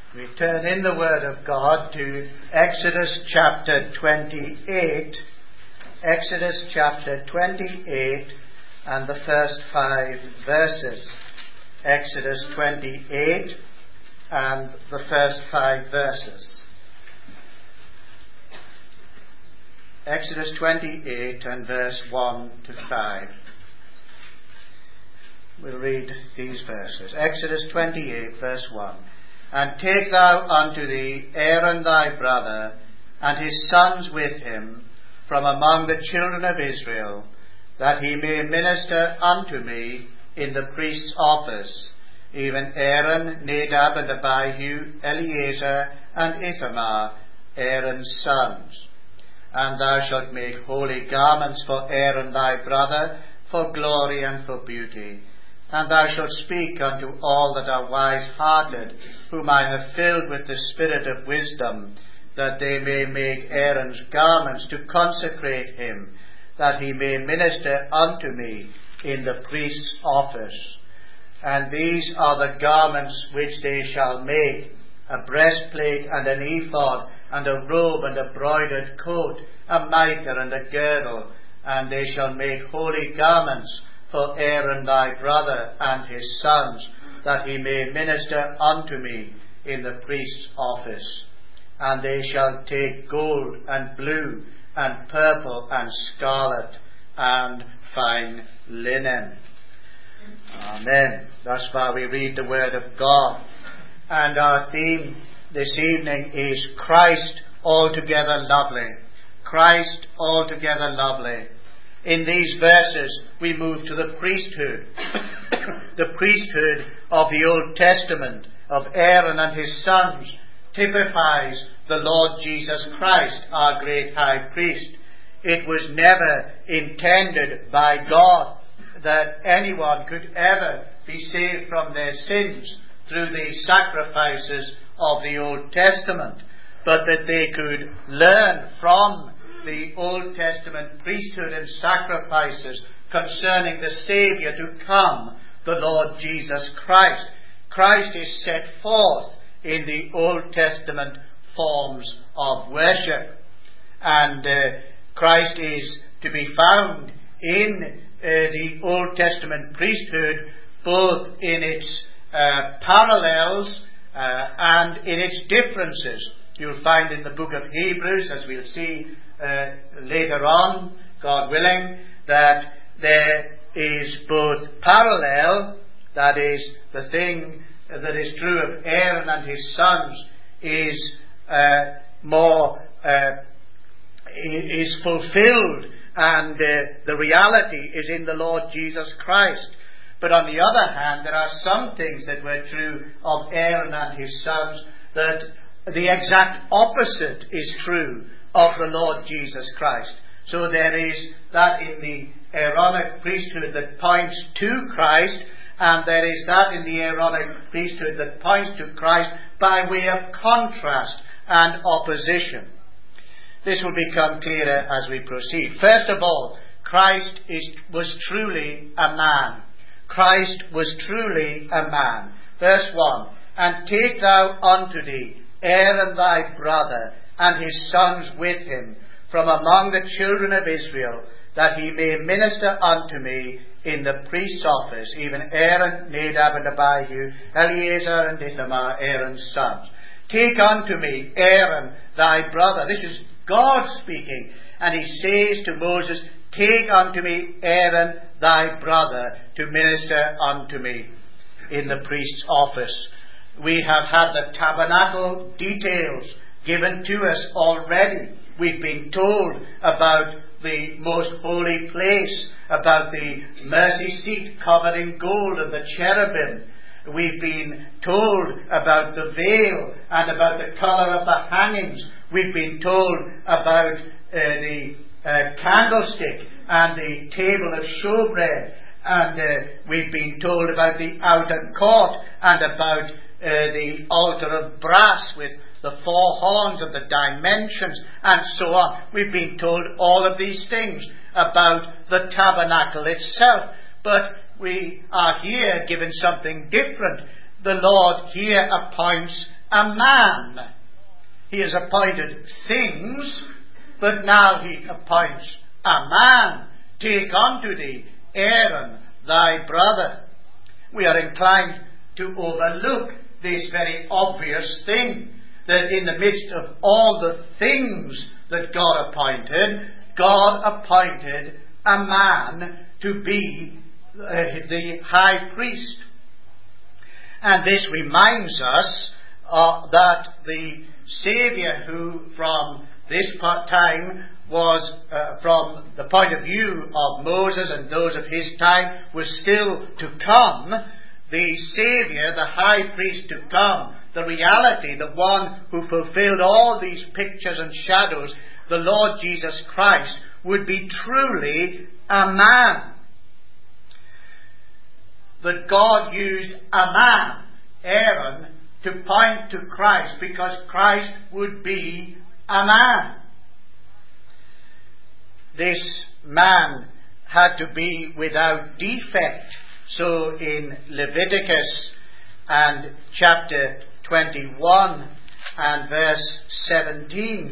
We turn in the Word of God to Exodus chapter 28. Exodus chapter 28 and the first 5 verses. Exodus 28 and the first 5 verses. Exodus 28 and verse 1 to 5. We'll read these verses. Exodus 28 verse 1. And take thou unto thee Aaron thy brother, and his sons with him, from among the children of Israel, that he may minister unto me in the priest's office, even Aaron, Nadab, and Abihu, Eleazar, and Ithamar, Aaron's sons. And thou shalt make holy garments for Aaron thy brother, for glory and for beauty. And thou shalt speak unto all that are wise-hearted, whom I have filled with the spirit of wisdom, that they may make Aaron's garments to consecrate him, that he may minister unto me in the priest's office. And these are the garments which they shall make: a breastplate and an ephod, and a robe and a broidered coat, a mitre and a girdle. And they shall make holy garments for Aaron thy brother and his sons, that he may minister unto me in the priest's office. And they shall take gold and blue and purple and scarlet and fine linen. Amen. Thus far we read the Word of God. And our theme this evening is Christ altogether lovely. Christ altogether lovely. In these verses we move to the priesthood. The priesthood of the Old Testament of Aaron and his sons typifies the Lord Jesus Christ, our great high priest. It was never intended by God that anyone could ever be saved from their sins through the sacrifices of the Old Testament, but that they could learn from the Old Testament priesthood and sacrifices concerning the Saviour to come, the Lord Jesus Christ. Christ is set forth in the Old Testament forms of worship. And Christ is to be found in the Old Testament priesthood, both in its parallels and in its differences. You'll find in the book of Hebrews, as we'll see later on, God willing, that there is both parallel, that is, the thing that is true of Aaron and his sons is is fulfilled, and the reality is in the Lord Jesus Christ. But on the other hand, there are some things that were true of Aaron and his sons that the exact opposite is true of the Lord Jesus Christ. So there is that in the Aaronic priesthood that points to Christ, and there is that in the Aaronic priesthood that points to Christ by way of contrast and opposition. This will become clearer as we proceed. First of all, Christ was truly a man. Christ was truly a man. Verse 1. And take thou unto thee Aaron thy brother, and his sons with him, from among the children of Israel, that he may minister unto me in the priest's office, even Aaron, Nadab, and Abihu, Eleazar, and Ithamar, Aaron's sons. Take unto me Aaron thy brother. This is God speaking, and he says to Moses, take unto me Aaron thy brother to minister unto me in the priest's office. We have had the tabernacle details given to us already. We've been told about the most holy place, about the mercy seat covered in gold and the cherubim. We've been told about the veil and about the colour of the hangings. We've been told about the candlestick and the table of showbread. And we've been told about the outer court and about the altar of brass with the 4 horns and the dimensions and so on. We've been told all of these things about the tabernacle itself. But we are here given something different. The Lord here appoints a man. He has appointed things, but now he appoints a man. Take unto thee Aaron thy brother. We are inclined to overlook this very obvious thing, that in the midst of all the things that God appointed a man to be the high priest. And this reminds us that the Saviour, who from this time was, from the point of view of Moses and those of his time, was still to come, the Saviour, the high priest to come, the reality, the one who fulfilled all these pictures and shadows, the Lord Jesus Christ, would be truly a man. That God used a man, Aaron, to point to Christ, because Christ would be a man. This man had to be without defect. So in Leviticus and chapter 21 and verse 17,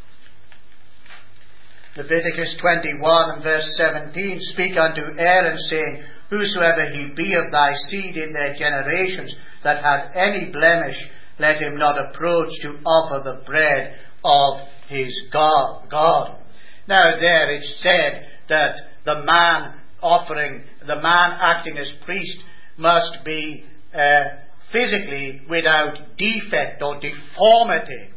Leviticus 21 and verse 17, speak unto Aaron, saying, whosoever he be of thy seed in their generations that had any blemish, let him not approach to offer the bread of his God. Now there it's said that the man acting as priest must be physically without defect or deformity.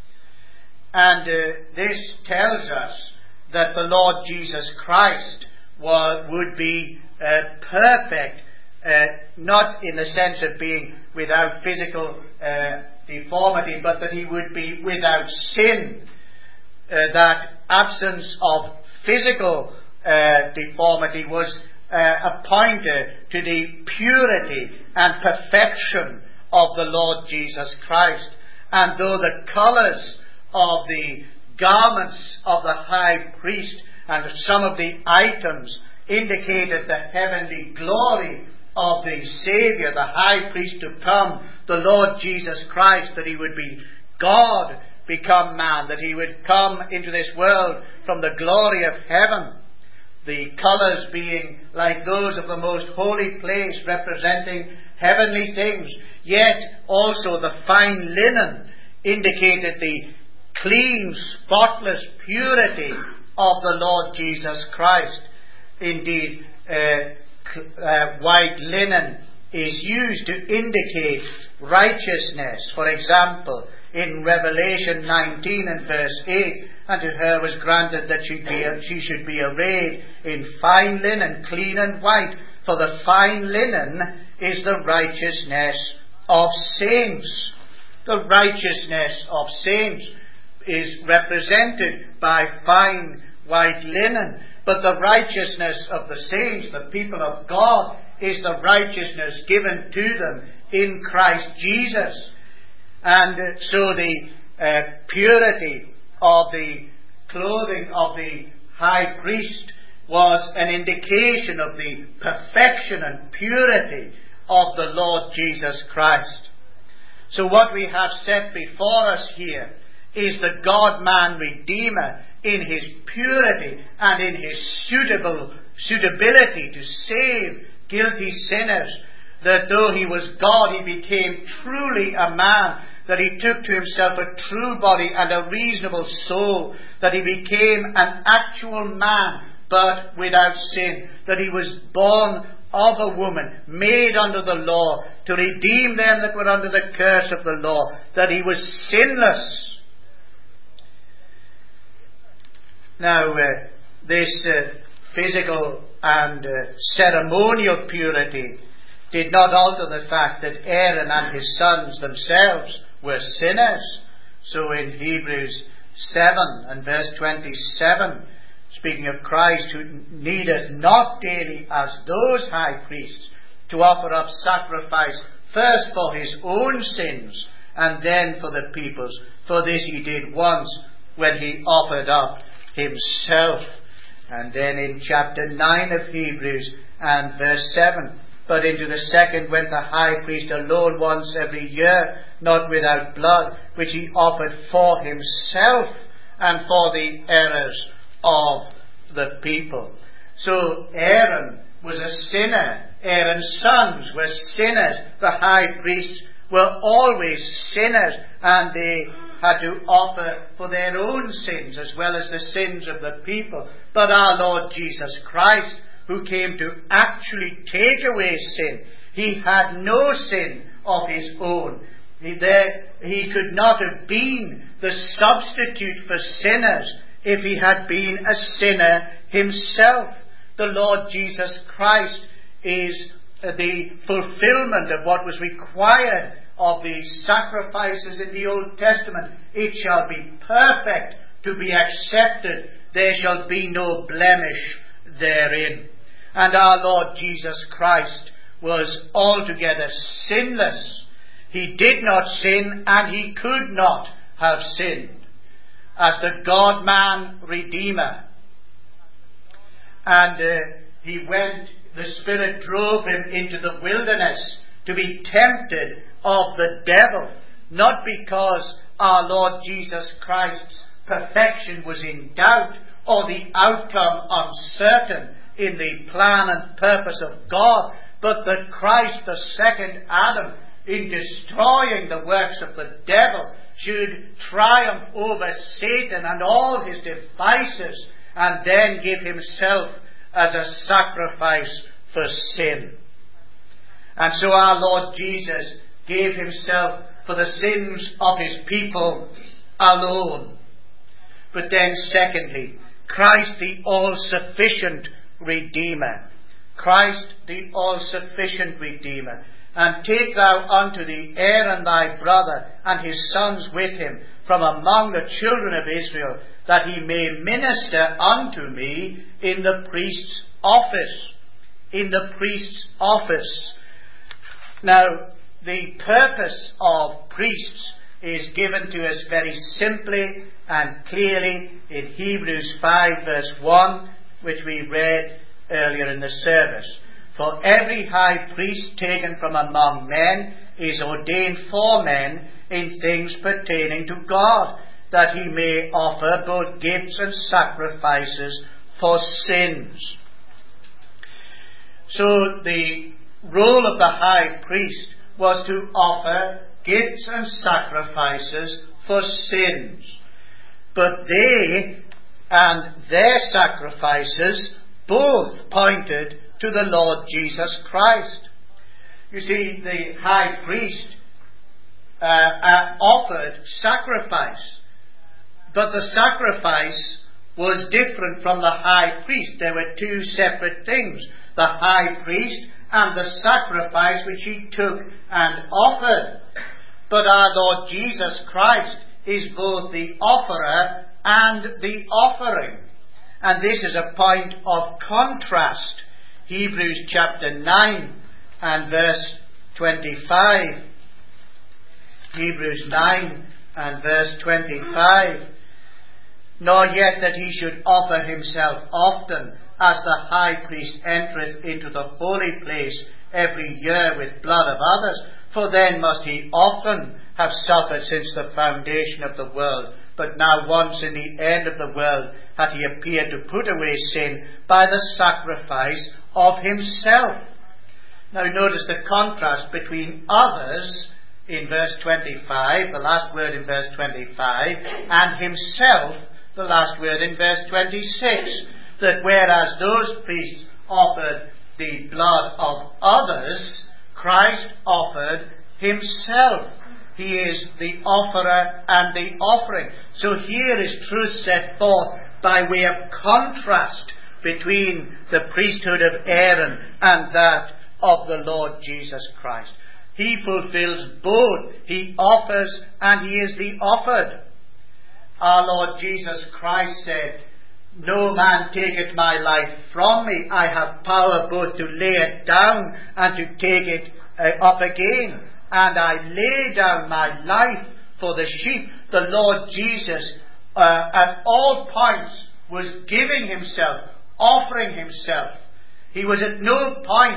And this tells us that the Lord Jesus Christ would be perfect, not in the sense of being without physical deformity, but that he would be without sin. That absence of physical deformity was a pointer to the purity and perfection of the Lord Jesus Christ. And though the colours of the garments of the high priest and some of the items indicated the heavenly glory of the Saviour, the high priest to come, the Lord Jesus Christ, that he would be God become man, that he would come into this world from the glory of heaven, the colours being like those of the most holy place, representing heavenly things, yet also the fine linen indicated the clean, spotless purity of the Lord Jesus Christ. Indeed, white linen is used to indicate righteousness. For example, in Revelation 19 and verse 8, and to her was granted that she should be arrayed in fine linen, clean and white, for the fine linen is the righteousness of saints. The righteousness of saints is represented by fine white linen, but the righteousness of the saints, the people of God, is the righteousness given to them in Christ Jesus. And so the purity of the clothing of the high priest was an indication of the perfection and purity of the Lord Jesus Christ. So what we have set before us here is the God-man Redeemer in his purity and in his suitability to save guilty sinners, that though he was God, he became truly a man, that he took to himself a true body and a reasonable soul, that he became an actual man, but without sin, that he was born of a woman, made under the law, to redeem them that were under the curse of the law, that he was sinless. Now, this physical and ceremonial purity did not alter the fact that Aaron and his sons themselves were sinners. So in Hebrews 7 and verse 27, speaking of Christ, who needed not daily as those high priests to offer up sacrifice first for his own sins and then for the people's. For this he did once when he offered up himself. And then in chapter 9 of Hebrews and verse 7, But into the second went the high priest alone once every year, not without blood, which he offered for himself and for the errors of the people. So Aaron was a sinner. Aaron's sons were sinners. The high priests were always sinners, and they had to offer for their own sins as well as the sins of the people. But our Lord Jesus Christ, who came to actually take away sin, he had no sin of his own. He could not have been the substitute for sinners if he had been a sinner himself. The Lord Jesus Christ is the fulfillment of what was required of the sacrifices in the Old Testament. It shall be perfect to be accepted. There shall be no blemish therein. And our Lord Jesus Christ was altogether sinless. He did not sin, and he could not have sinned, as the God-man Redeemer. And the Spirit drove him into the wilderness to be tempted of the devil, not because our Lord Jesus Christ's perfection was in doubt or the outcome uncertain in the plan and purpose of God, but that Christ, the second Adam, in destroying the works of the devil, should triumph over Satan and all his devices, and then give himself as a sacrifice for sin. And so our Lord Jesus gave himself for the sins of his people alone. But then secondly, Christ the all-sufficient Redeemer. Christ the all-sufficient Redeemer. And take thou unto thee Aaron thy brother and his sons with him from among the children of Israel, that he may minister unto me in the priest's office. In the priest's office. Now, the purpose of priests is given to us very simply and clearly in Hebrews 5 verse 1, which we read earlier in the service. For every high priest taken from among men is ordained for men in things pertaining to God, that he may offer both gifts and sacrifices for sins. So the role of the high priest was to offer gifts and sacrifices for sins. But they and their sacrifices both pointed to the Lord Jesus Christ. You see, the high priest offered sacrifice, but the sacrifice was different from the high priest. There were two separate things: the high priest and the sacrifice which he took and offered. But our Lord Jesus Christ is both the offerer and the offering. And this is a point of contrast. Hebrews chapter 9 and verse 25. Hebrews 9 and verse 25. Nor yet that he should offer himself often, as the high priest entereth into the holy place every year with blood of others, for then must he often have suffered since the foundation of the world. But now once in the end of the world hath he appeared to put away sin by the sacrifice of himself. Now notice the contrast between others in verse 25, the last word in verse 25, and himself, the last word in verse 26. That whereas those priests offered the blood of others, Christ offered himself. He is the offerer and the offering. So here is truth set forth by way of contrast between the priesthood of Aaron and that of the Lord Jesus Christ. He fulfills both. He offers and he is the offered. Our Lord Jesus Christ said, "No man taketh my life from me. I have power both to lay it down and to take it up again. And I lay down my life for the sheep." The Lord Jesus at all points was giving himself, offering himself. He was at no point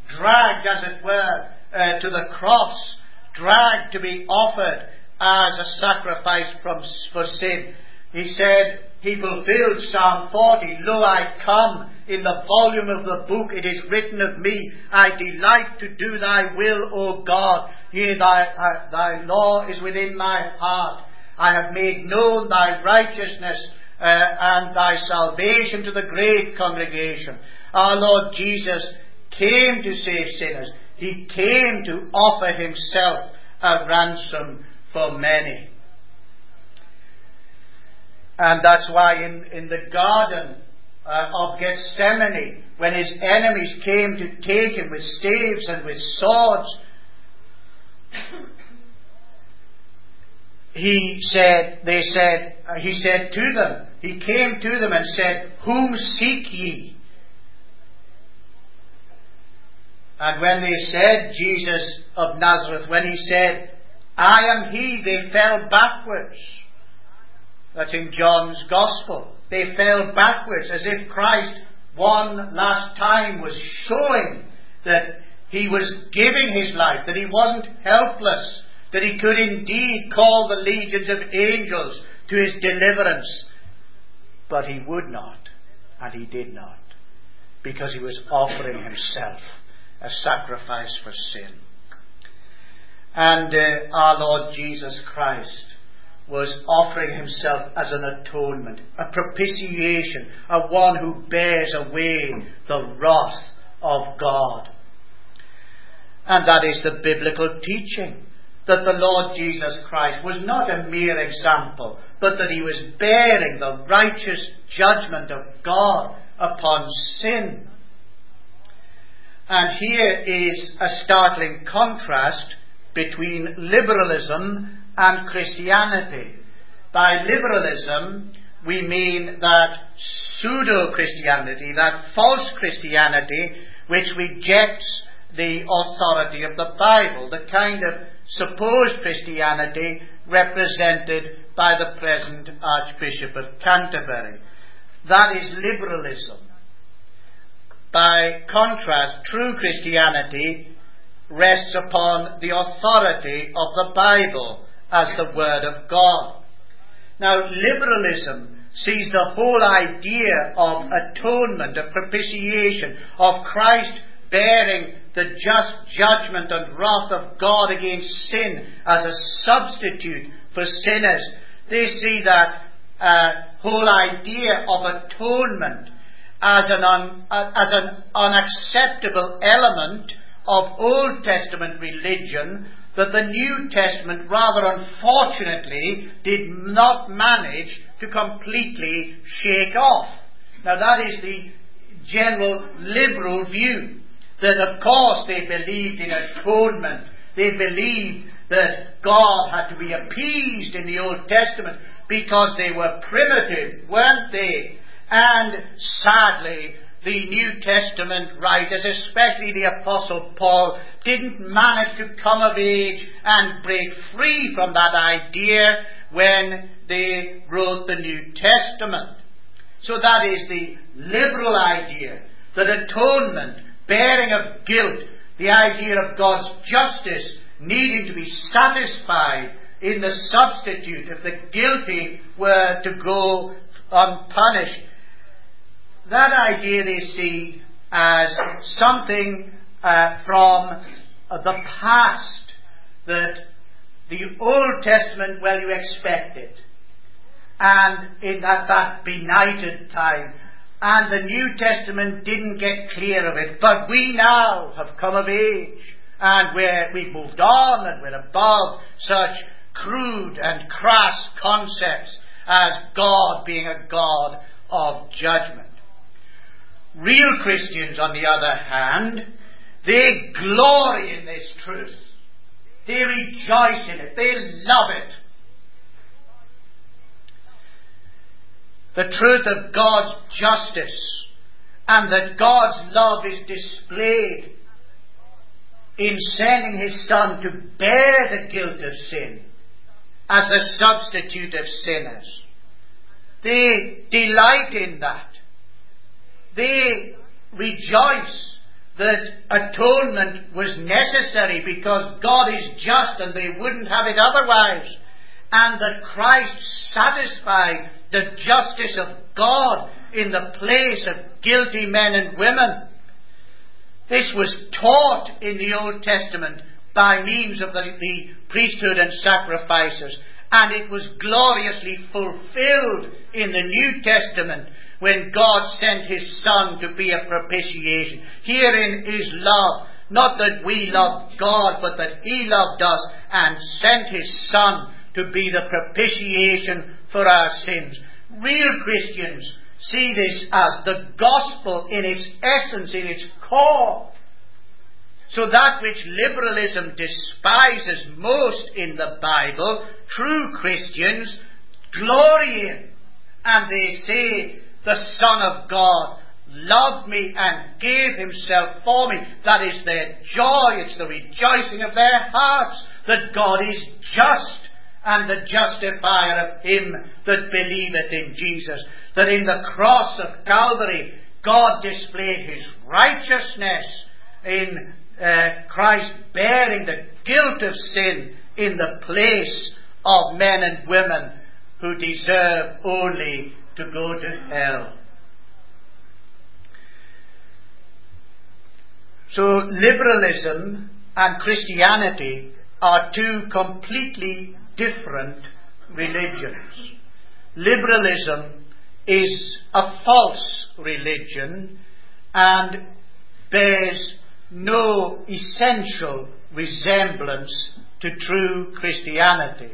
dragged, as it were, to the cross, dragged to be offered as a sacrifice for sin. He said, he fulfilled Psalm 40, "Lo, I come, in the volume of the book it is written of me, I delight to do thy will, O God. Yea, thy law is within my heart. I have made known thy righteousness and thy salvation to the great congregation." Our Lord Jesus came to save sinners. He came to offer himself a ransom for many. And that's why in the Garden of Gethsemane, when his enemies came to take him with staves and with swords, he came to them and said, "Whom seek ye?" And when they said, Jesus of Nazareth, when he said, "I am he," they fell backwards. That's in John's Gospel. They fell backwards as if Christ one last time was showing that he was giving his life, that he wasn't helpless, that he could indeed call the legions of angels to his deliverance. But he would not, and he did not, because he was offering himself a sacrifice for sin. And our Lord Jesus Christ was offering himself as an atonement, a propitiation, a one who bears away the wrath of God. And that is the biblical teaching, that the Lord Jesus Christ was not a mere example, but that he was bearing the righteous judgment of God upon sin. And here is a startling contrast between liberalism and Christianity. By liberalism, we mean that pseudo-Christianity, that false Christianity, which rejects the authority of the Bible, the kind of supposed Christianity represented by the present Archbishop of Canterbury. That is liberalism. By contrast, true Christianity rests upon the authority of the Bible as the Word of God. Now, liberalism sees the whole idea of atonement, of propitiation, of Christ bearing the just judgment and wrath of God against sin as a substitute for sinners. They see that whole idea of atonement as an unacceptable element of Old Testament religion that the New Testament, rather unfortunately, did not manage to completely shake off. Now that is the general liberal view, that of course they believed in atonement. They believed that God had to be appeased in the Old Testament because they were primitive, weren't they? And sadly, the New Testament writers, especially the Apostle Paul, didn't manage to come of age and break free from that idea when they wrote the New Testament. So that is the liberal idea, that atonement, bearing of guilt, the idea of God's justice needing to be satisfied in the substitute if the guilty were to go unpunished. That idea they see as something from the past, that the Old Testament, well, you expect it, and in that benighted time, and the New Testament didn't get clear of it, but we now have come of age, and we've moved on, and we're above such crude and crass concepts as God being a God of judgment. Real Christians, on the other hand, they glory in this truth. They rejoice in it. They love it. The truth of God's justice, and that God's love is displayed in sending His Son to bear the guilt of sin as a substitute of sinners. They delight in that. They rejoice that atonement was necessary because God is just and they wouldn't have it otherwise, and that Christ satisfied the justice of God in the place of guilty men and women. This was taught in the Old Testament by means of the priesthood and sacrifices, and it was gloriously fulfilled in the New Testament when God sent His Son to be a propitiation. Herein is love, not that we loved God, but that He loved us and sent His Son to be the propitiation for our sins. Real Christians see this as the gospel in its essence, in its core. So that which liberalism despises most in the Bible, true Christians glory in. And they say, the Son of God loved me and gave Himself for me. That is their joy. It's the rejoicing of their hearts that God is just and the justifier of him that believeth in Jesus. That in the cross of Calvary, God displayed His righteousness in Christ bearing the guilt of sin in the place of men and women who deserve only to go to hell. So liberalism and Christianity are two completely different religions. Liberalism is a false religion and bears no essential resemblance to true Christianity.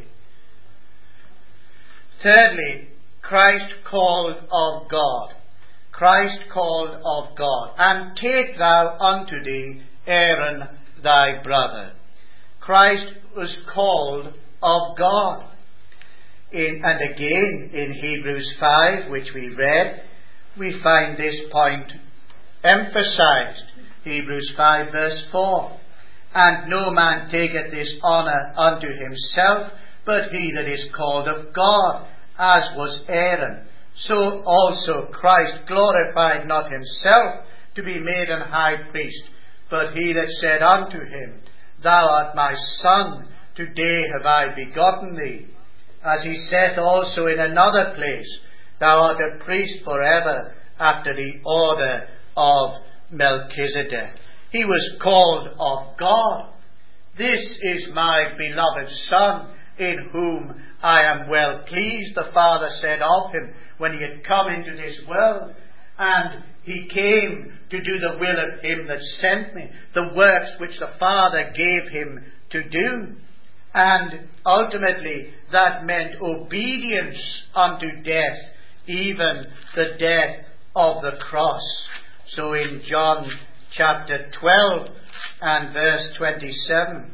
Thirdly, Christ called of God. Christ called of God. And take thou unto thee Aaron thy brother. Christ was called of God. And again, in Hebrews 5, which we read, we find this point emphasized. Hebrews 5 verse 4. And no man taketh this honour unto himself, but he that is called of God, as was Aaron. So also Christ glorified not himself to be made an high priest, but he that said unto him, Thou art my Son, today have I begotten thee. As he saith also in another place, Thou art a priest forever, after the order of Melchizedek. He was called of God. This is my beloved Son, in whom I am well pleased, the Father said of him when he had come into this world. And he came to do the will of him that sent me, the works which the Father gave him to do. And ultimately that meant obedience unto death, even the death of the cross. So in John chapter 12 and verse 27,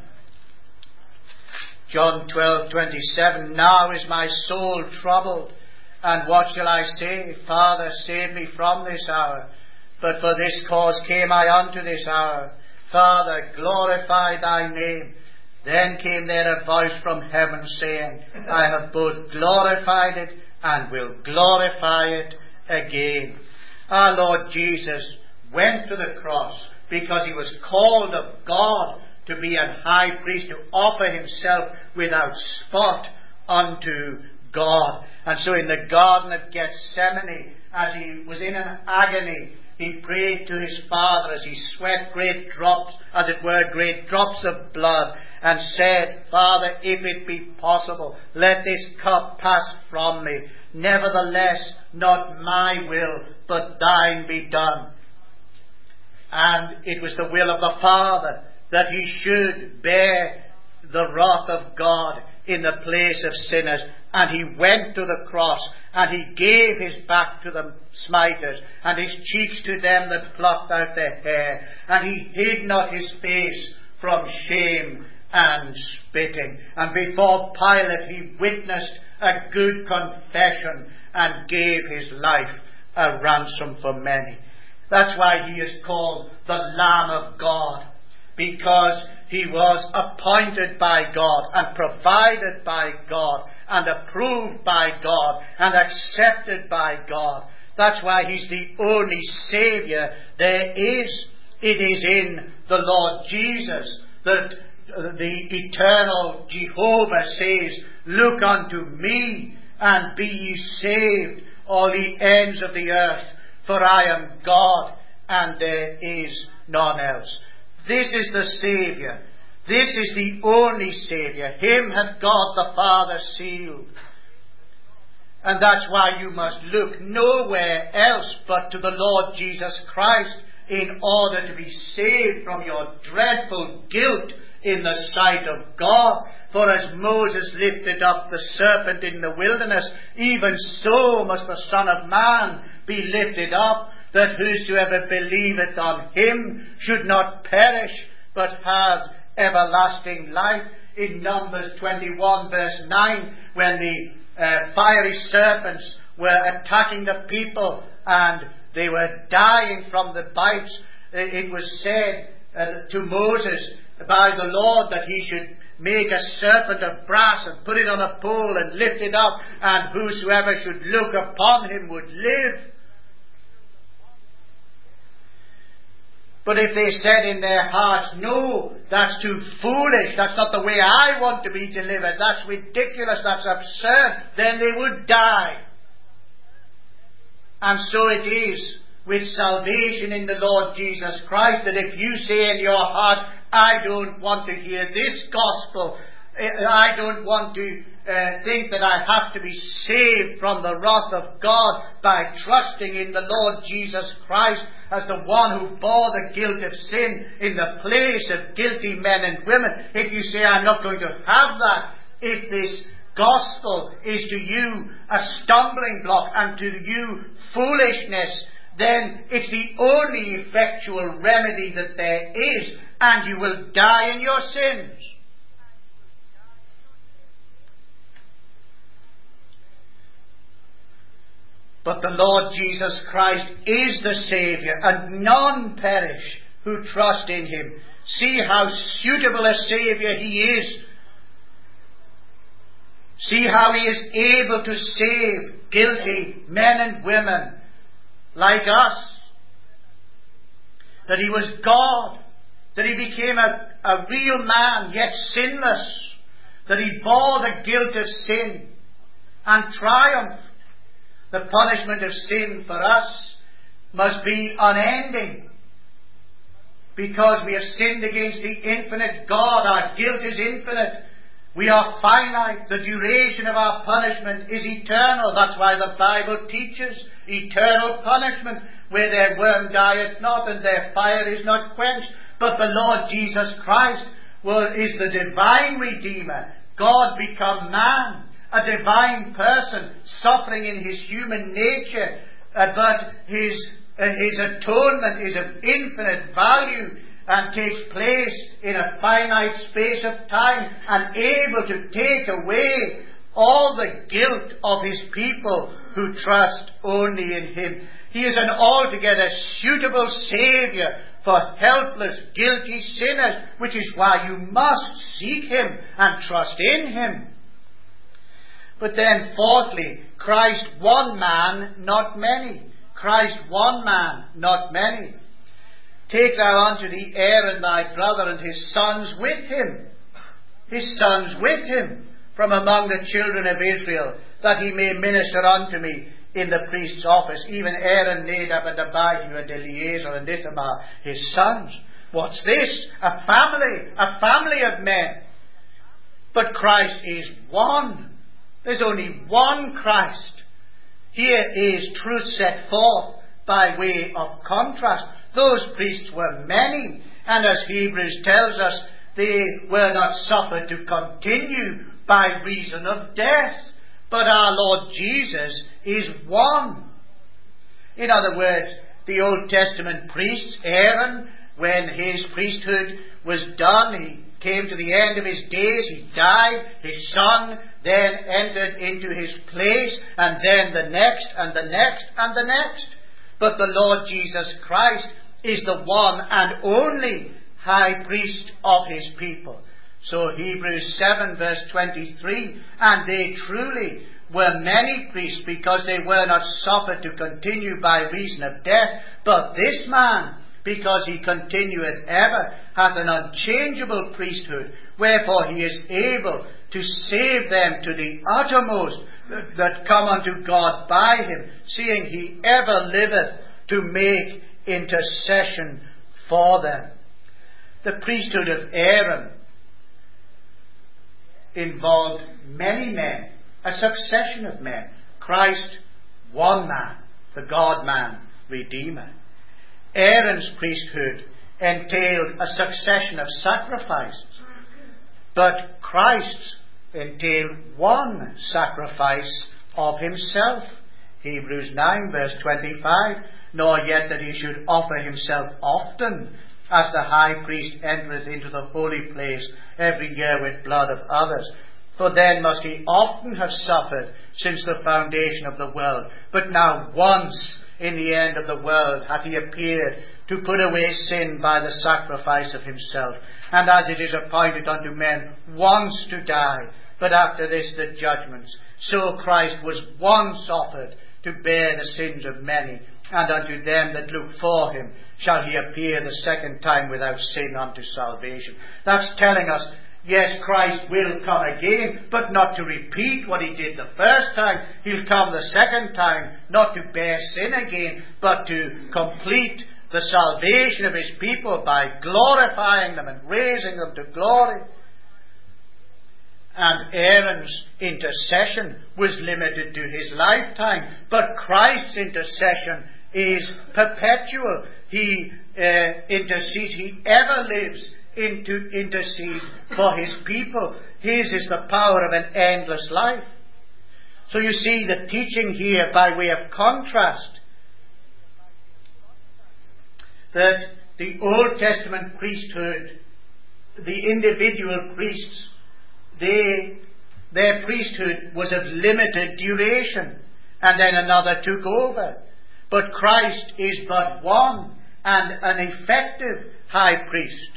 John 12:27, Now is my soul troubled, and what shall I say? Father, save me from this hour. But for this cause came I unto this hour. Father, glorify thy name. Then came there a voice from heaven saying, I have both glorified it and will glorify it again. Our Lord Jesus went to the cross because he was called of God to be an high priest, to offer himself without spot unto God. And so in the Garden of Gethsemane, as he was in an agony, he prayed to his Father as he sweat great drops, as it were, great drops of blood, and said, Father, if it be possible, let this cup pass from me. Nevertheless, not my will, but thine be done. And it was the will of the Father that he should bear the wrath of God in the place of sinners. And he went to the cross, and he gave his back to the smiters, and his cheeks to them that plucked out their hair. And he hid not his face from shame and spitting. And before Pilate he witnessed a good confession and gave his life a ransom for many. That's why he is called the Lamb of God, because he was appointed by God and provided by God and approved by God and accepted by God. That's why he's the only Saviour there is. It is in the Lord Jesus that the eternal Jehovah says, "Look unto me, and be ye saved, all the ends of the earth, for I am God, and there is none else." This is the Saviour. This is the only Saviour. Him hath God the Father sealed. And that's why you must look nowhere else but to the Lord Jesus Christ in order to be saved from your dreadful guilt in the sight of God. For as Moses lifted up the serpent in the wilderness, even so must the Son of Man be lifted up, that whosoever believeth on him should not perish, but have everlasting life. In Numbers 21 verse 9, when the fiery serpents were attacking the people and they were dying from the bites, it was said to Moses by the Lord that he should make a serpent of brass and put it on a pole and lift it up, and whosoever should look upon him would live. But if they said in their hearts, "No, that's too foolish, that's not the way I want to be delivered, that's ridiculous, that's absurd," then they would die. And so it is with salvation in the Lord Jesus Christ, that if you say in your heart, "I don't want to hear this gospel, I don't want to think that I have to be saved from the wrath of God by trusting in the Lord Jesus Christ as the one who bore the guilt of sin in the place of guilty men and women," if you say, "I'm not going to have that," if this gospel is to you a stumbling block and to you foolishness, then it's the only effectual remedy that there is, and you will die in your sins. But the Lord Jesus Christ is the Saviour, and none perish who trust in him. See how suitable a Saviour he is. See how he is able to save guilty men and women like us. That he was God. That he became a real man, yet sinless. That he bore the guilt of sin and triumphed. The punishment of sin for us must be unending, because we have sinned against the infinite God. Our guilt is infinite. We are finite. The duration of our punishment is eternal. That's why the Bible teaches eternal punishment, where their worm dieth not and their fire is not quenched. But the Lord Jesus Christ is the divine Redeemer, God become man. A divine person suffering in his human nature, but his atonement is of infinite value and takes place in a finite space of time, and able to take away all the guilt of his people who trust only in him. He is an altogether suitable Saviour for helpless, guilty sinners, which is why you must seek him and trust in him. But then, fourthly, Christ one man, not many. Christ one man, not many. Take thou unto thee Aaron thy brother and his sons with him. His sons with him from among the children of Israel, that he may minister unto me in the priest's office. Even Aaron, Nadab and Abihu and Eleazar and Ithamar, his sons. What's this? A family of men. But Christ is one. There's only one Christ. Here is truth set forth by way of contrast. Those priests were many, and as Hebrews tells us, they were not suffered to continue by reason of death. But our Lord Jesus is one. In other words, the Old Testament priests, Aaron, when his priesthood was done, he came to the end of his days, he died, his son then entered into his place, and then the next, and the next, and the next. But the Lord Jesus Christ is the one and only high priest of his people. So Hebrews 7 verse 23, and they truly were many priests, because they were not suffered to continue by reason of death. But this man because he continueth ever, hath an unchangeable priesthood, wherefore he is able to save them to the uttermost that come unto God by him, seeing he ever liveth to make intercession for them. The priesthood of Aaron involved many men, a succession of men. Christ, one man, the God-man, Redeemer. Aaron's priesthood entailed a succession of sacrifices, but Christ's entailed one sacrifice of himself. Hebrews 9 verse 25, nor yet that he should offer himself often, as the high priest entereth into the holy place every year with blood of others. For then must he often have suffered since the foundation of the world. But now once in the end of the world hath he appeared to put away sin by the sacrifice of himself. And as it is appointed unto men once to die, but after this the judgments, so Christ was once offered to bear the sins of many, and unto them that look for him shall he appear the second time without sin unto salvation. That's telling us, yes, Christ will come again, but not to repeat what he did the first time. He'll come the second time, not to bear sin again, but to complete the salvation of his people by glorifying them and raising them to glory. And Aaron's intercession was limited to his lifetime, but Christ's intercession is perpetual. He intercedes. He ever lives to intercede for his people. His is the power of an endless life. So you see the teaching here by way of contrast, that the Old Testament priesthood, the individual priests, their priesthood was of limited duration, and then another took over. But Christ is but one and an effective high priest.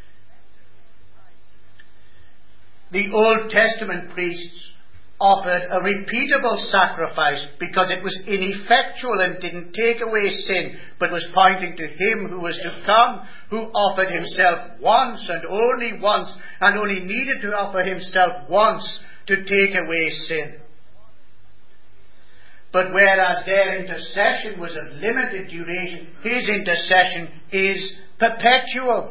The Old Testament priests offered a repeatable sacrifice because it was ineffectual and didn't take away sin, but was pointing to him who was to come, who offered himself once and only needed to offer himself once to take away sin. But whereas their intercession was of limited duration, his intercession is perpetual.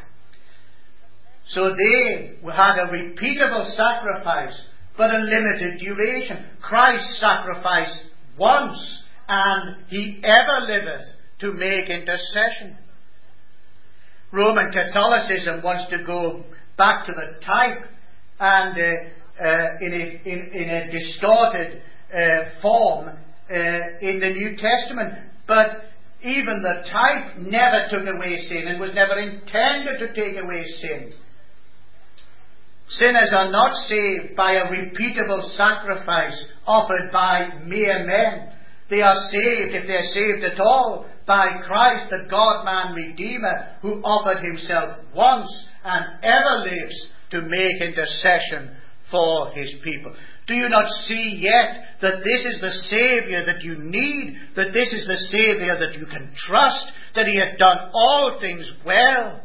So they had a repeatable sacrifice, but a limited duration. Christ sacrificed once, and he ever liveth to make intercession. Roman Catholicism wants to go back to the type, and in a distorted form in the New Testament. But even the type never took away sin and was never intended to take away sin. Sinners are not saved by a repeatable sacrifice offered by mere men. They are saved, if they are saved at all, by Christ, the God-man Redeemer, who offered himself once and ever lives to make intercession for his people. Do you not see yet that this is the Saviour that you need, that this is the Saviour that you can trust, that he hath done all things well?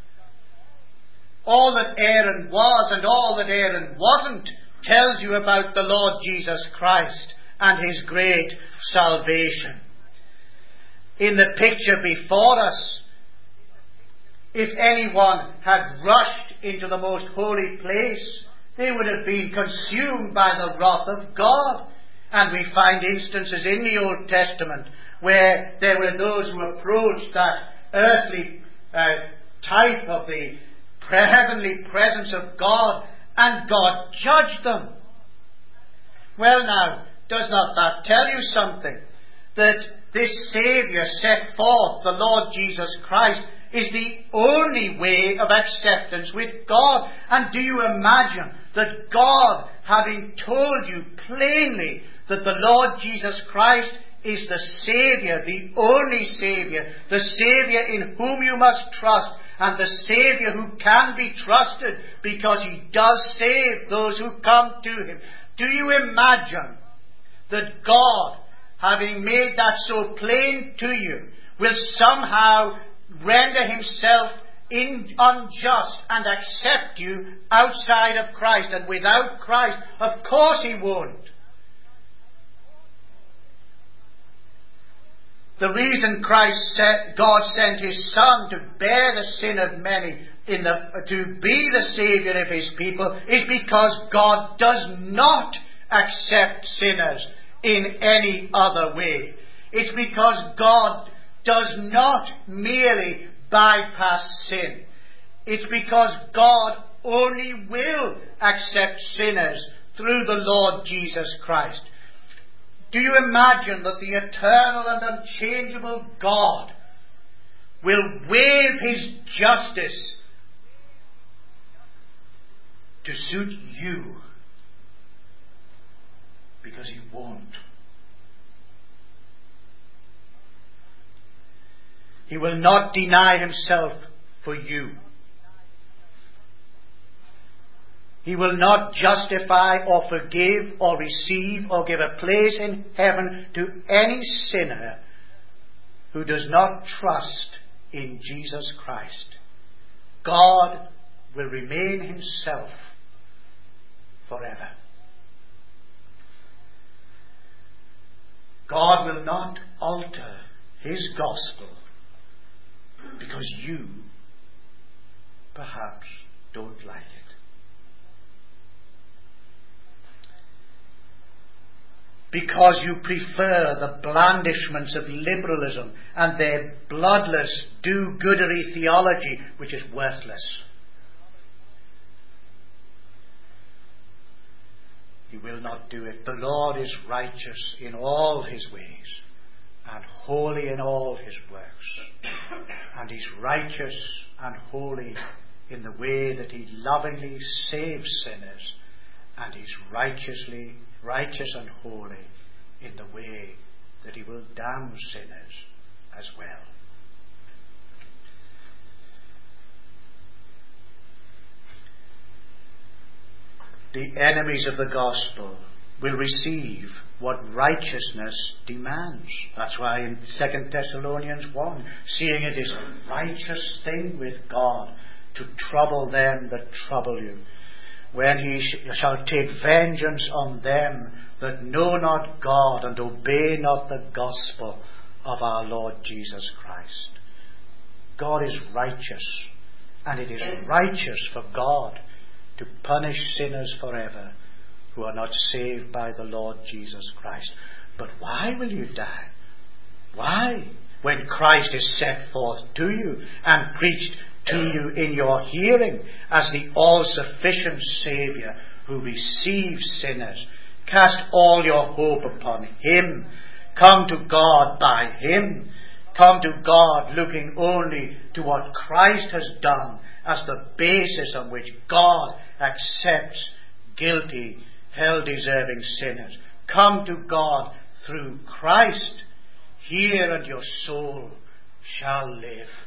All that Aaron was and all that Aaron wasn't tells you about the Lord Jesus Christ and his great salvation. In the picture before us, if anyone had rushed into the most holy place, they would have been consumed by the wrath of God. And we find instances in the Old Testament where there were those who approached that earthly type of the heavenly presence of God, and God judged them. Well now, does not that tell you something? That this Saviour set forth, the Lord Jesus Christ, is the only way of acceptance with God. And do you imagine that God, having told you plainly that the Lord Jesus Christ is the Saviour, the only Saviour, the Saviour in whom you must trust, and the Saviour who can be trusted because he does save those who come to him. Do you imagine that God, having made that so plain to you, will somehow render himself unjust and accept you outside of Christ and without Christ? Of course he won't. The reason God sent his Son to bear the sin of many, to be the Saviour of his people, is because God does not accept sinners in any other way. It's because God does not merely bypass sin. It's because God only will accept sinners through the Lord Jesus Christ. Do you imagine that the eternal and unchangeable God will waive his justice to suit you? Because he won't. He will not deny himself for you. He will not justify or forgive or receive or give a place in heaven to any sinner who does not trust in Jesus Christ. God will remain himself forever. God will not alter his gospel because you perhaps don't like it. Because you prefer the blandishments of liberalism and their bloodless do-goodery theology, which is worthless. He will not do it. The Lord is righteous in all his ways and holy in all his works. And he's righteous and holy in the way that he lovingly saves sinners, and he's righteous and holy in the way that he will damn sinners as well. The enemies of the gospel will receive what righteousness demands. That's why in 2 Thessalonians 1, seeing it is a righteous thing with God to trouble them that trouble you, when he shall take vengeance on them that know not God and obey not the gospel of our Lord Jesus Christ. God is righteous, and it is righteous for God to punish sinners forever who are not saved by the Lord Jesus Christ. But why will you die? Why? When Christ is set forth to you and preached to you in your hearing as the all-sufficient Saviour who receives sinners. Cast all your hope upon him. Come to God by him. Come to God looking only to what Christ has done as the basis on which God accepts guilty, hell-deserving sinners. Come to God through Christ. Hear, and your soul shall live.